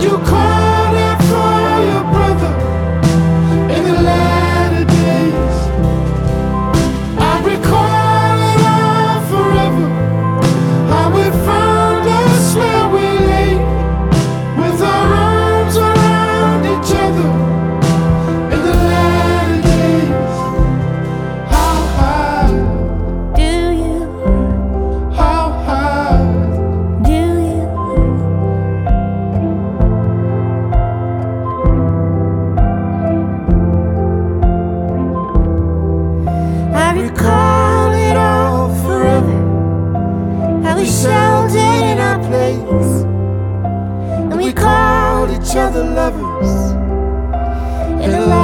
you called out for your brother in the latter days. I recall it all forever, how it found us where we lay, with our arms around each other in the latter days. How high Do you? how high Do you? I recall it all forever, how we sheltered in our place, and we called each other lovers in the